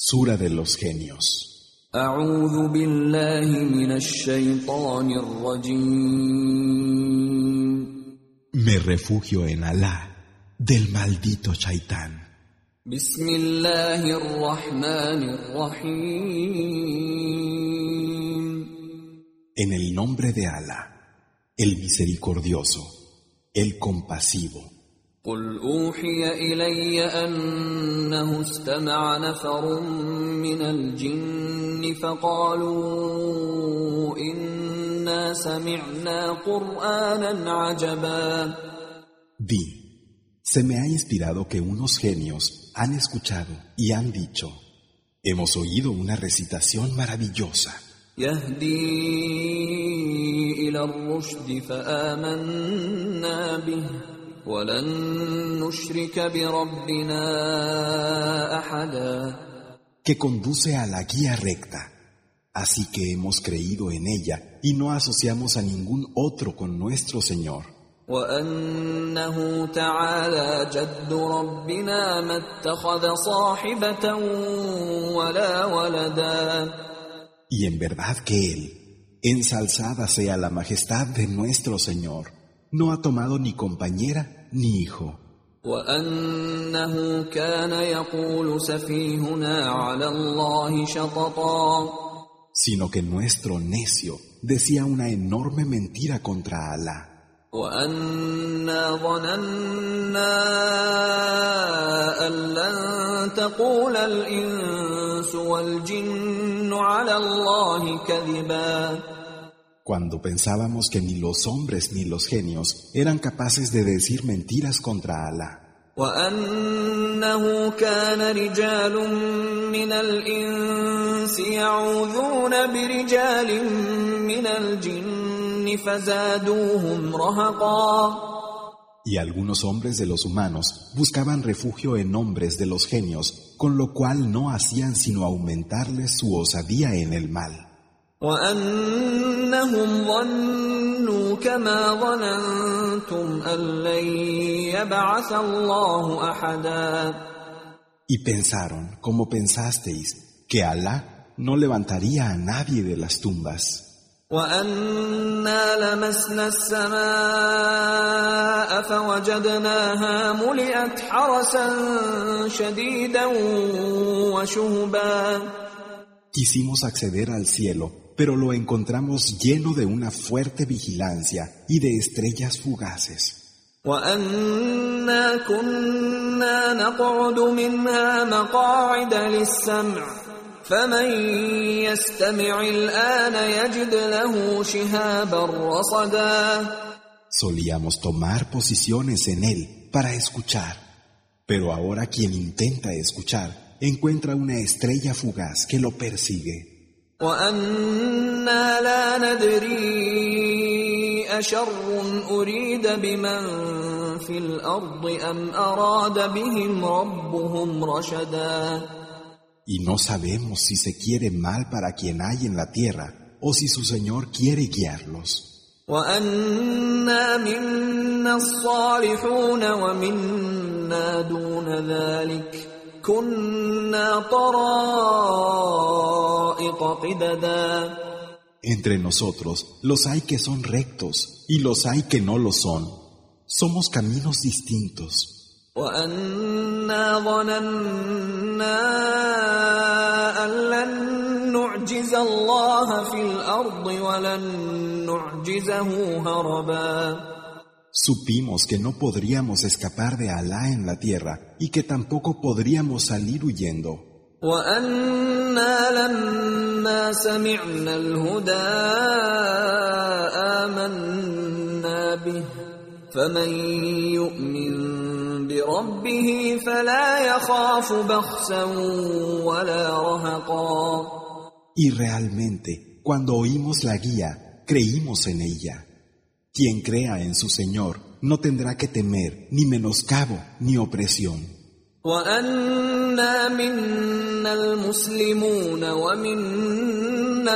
Sura de los genios. أعوذ بالله من الشيطان الرجيم. Me refugio en Alá del maldito Shaitán. بسم الله الرحمن الرحيم. En el nombre de Alá, el misericordioso, el compasivo. قل أوحي إلي أنه استمع نفر من الجن فقالوا إنا سمعنا قرآنا عجبا. Di, se me ha inspirado que unos genios han escuchado y han dicho: hemos oído una recitación maravillosa. يهدي إلى الرشد فآمنا به ولن نشرك بربنا أحدا. Que conduce a la guía recta. Así que hemos creído en ella y no asociamos a ningún otro con nuestro Señor. وأنه تعالى جد ربنا ما اتخذ صاحبة ولا ولدا. Y en verdad que Él, ensalzada sea la majestad de nuestro Señor, no ha tomado ni compañera ni hijo. وأنه كان يقول سفيهنا على الله شططا. Sino que nuestro necio decía una enorme mentira contra Alá. وأنا ظننا أن لن تقول الإنس والجن على الله كذبا. Cuando pensábamos que ni los hombres ni los genios eran capaces de decir mentiras contra Alá. وأنه كان رجال من الإنس يعوذون برجال من الجن فزادوهم رهقا. Y algunos hombres de los humanos buscaban refugio en hombres de los genios, con lo cual no hacían sino aumentarles su osadía en el mal. وأنهم ظنوا كما ظننتم أن لن يبعث الله أحدا. Y pensaron, como pensasteis, que Alá no levantaría a nadie de las tumbas. وأنا لمسنا السماء فوجدناها ملئت حرسا شديدا وشهبا. Quisimos acceder al cielo, pero lo encontramos lleno de una fuerte vigilancia y de estrellas fugaces. وأنا كنا نقعد منها مقاعد للسمع فمن يستمع الآن يجد له شهابا رصدا. Solíamos tomar posiciones en él para escuchar, pero ahora quien intenta escuchar encuentra una estrella fugaz que lo persigue. وأنا لا ندري أشر أريد بمن في الأرض أم أراد بهم ربهم رشدا. Y no sabemos si se quiere mal para quien hay en la tierra o si su Señor quiere guiarlos. وأنا منا الصالحون ومنا دون ذلك كنا طرائق قددا. Entre nosotros los hay que son rectos y los hay que no lo son. Somos caminos distintos. وأنا ظننا أن لن نعجز الله في الأرض ولن نعجزه هربا. Supimos que no podríamos escapar de Alá en la tierra y que tampoco podríamos salir huyendo. وأنا لما سمعنا الهدى آمنا به فمن يؤمن بربه فلا يخاف بخسا ولا رهقا. Y realmente, cuando oímos la guía, creímos en ella. Quien crea en su Señor no tendrá que temer ni menoscabo ni opresión. وأنا منا المسلمون ومنا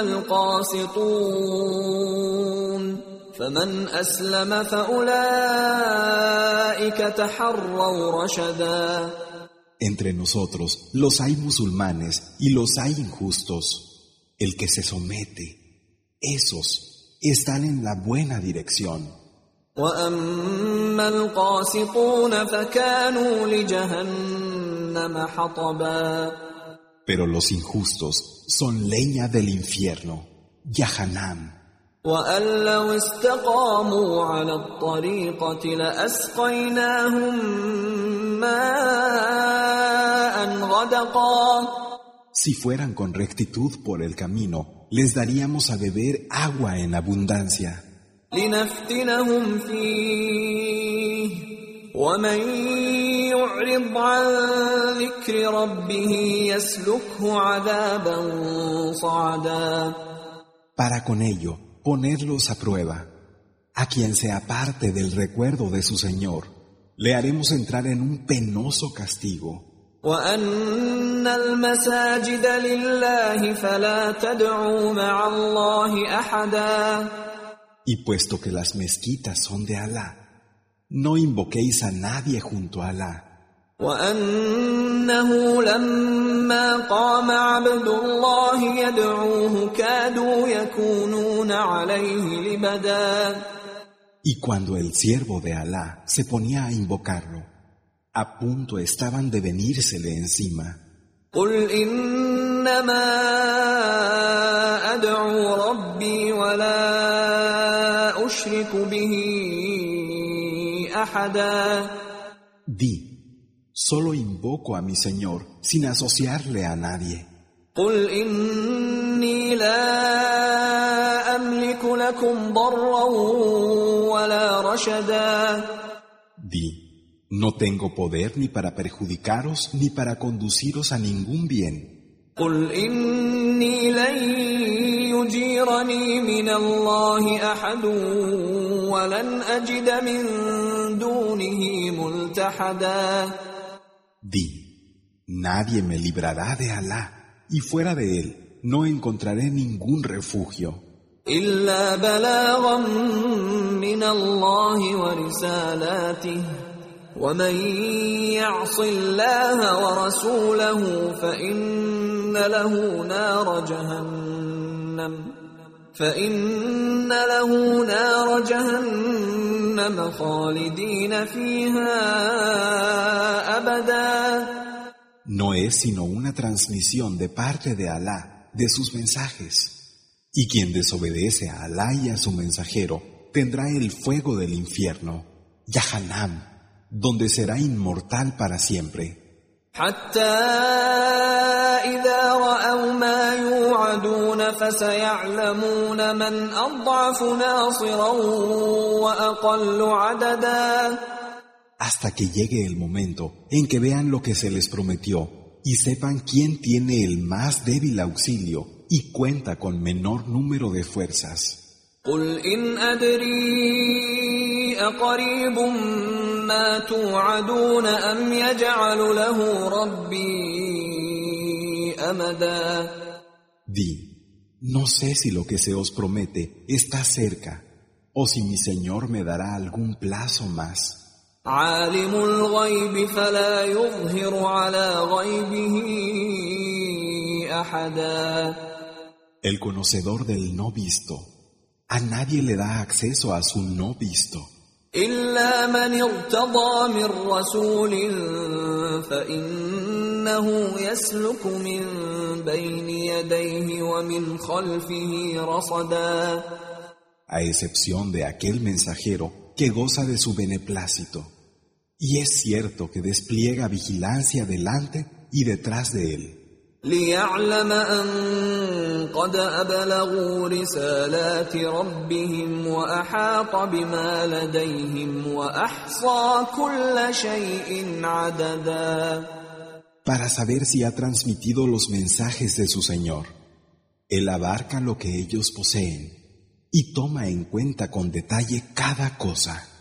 القاسطون فمن أسلم فأولئك تحروا رشدا. Entre nosotros los hay musulmanes y los hay injustos. El que se somete, esos están en la buena dirección. وَأَمَّا الْقَاسِطُونَ فَكَانُوا لِجَهَنَّمَ حَطَبًا. Pero los injustos son leña del infierno, Yahanam. وَأَن لَّوْ اسْتَقَامُوا عَلَى الطَّرِيقَةِ لَأَسْقَيْنَاهُم مَّاءً غَدَقًا. Si fueran con rectitud por el camino, les daríamos a beber agua en abundancia. لِنَفْتِنَهُمْ فِيهِ وَمَن يُعْرِضْ عَن ذِكْرِ رَبِّهِ يَسْلُكْهُ عَذَابًا صَعَدًا. Para con ello ponerlos a prueba. A quien se aparte del recuerdo de su Señor, le haremos entrar en un penoso castigo. وَأَنَّ الْمَسَاجِدَ لِلَّهِ فَلَا تَدْعُوا مَعَ اللَّهِ أَحَدًا. Y puesto que las mezquitas son de Alá, no invoquéis a nadie junto a Alá. وَأَنَّهُ لَمَّا قَامَ عَبْدُ اللَّهِ يَدْعُوهُ كَادُوا يَكُونُونَ عَلَيْهِ لِبَدًا. Y cuando el siervo de Alá se ponía a invocarlo, a punto estaban de venírsele encima. قُلْ إِنَّمَا أَدْعُو رَبِّي وَلَا أُشْرِكُ بِهِ أَحَدًا. Di, solo invoco a mi Señor sin asociarle a nadie. قُلْ إِنِّي لَا أَمْلِكُ لَكُمْ ضَرًّا وَلَا رَشَدًا. Di, no tengo poder ni para perjudicaros ni para conduciros a ningún bien. قُلْ إِنِّي لَن يُجِيرَنِي مِنَ اللَّهِ أَحَدٌ وَلَنْ أَجِدَ مِن دُونِهِ مُلْتَحَدًا. Di, nadie me librará de Alá, y fuera de él no encontraré ningún refugio. إِلَّا بَلَاغًا مِّنَ اللَّهِ وَرِسَالَاتِهِ وَمَن يَعْصِ اللَّهَ وَرَسُولَهُ فَإِنَّ لَهُ نَارَ جَهَنَّمَ خَالِدِينَ فِيهَا أَبَدًا. No es sino una transmisión de parte de Alá de sus mensajes. Y quien desobedece a Alá y a su mensajero tendrá el fuego del infierno, Yahanam, donde será inmortal para siempre. حتى إذا رأوا ما يوعدون فسيعلمون من أضعف ناصرا وأقل عددا. Hasta que llegue el momento en que vean lo que se les prometió y sepan quién tiene el más débil auxilio y cuenta con menor número de fuerzas. قل إن أدري أقريب ما توعدون أم يجعل له ربي أمدا. Di, no sé si lo que se os promete está cerca o si mi Señor me dará algún plazo más. عالم الغيب فلا يظهر على غيبه أحدا. El conocedor del no visto, a nadie le da acceso a su no visto. إلا من ارتضى من رسول فإنه يسلك من بين يديه ومن خلفه رصدا. A excepción de aquel mensajero que goza de su beneplácito. Y es cierto que despliega vigilancia delante y detrás de él. ليعلم أن قد أبلغوا رسالات ربهم وأحاط بما لديهم وأحصى كل شيء عددا. Para saber si ha transmitido los mensajes de su Señor. Él abarca lo que ellos poseen y toma en cuenta con detalle cada cosa.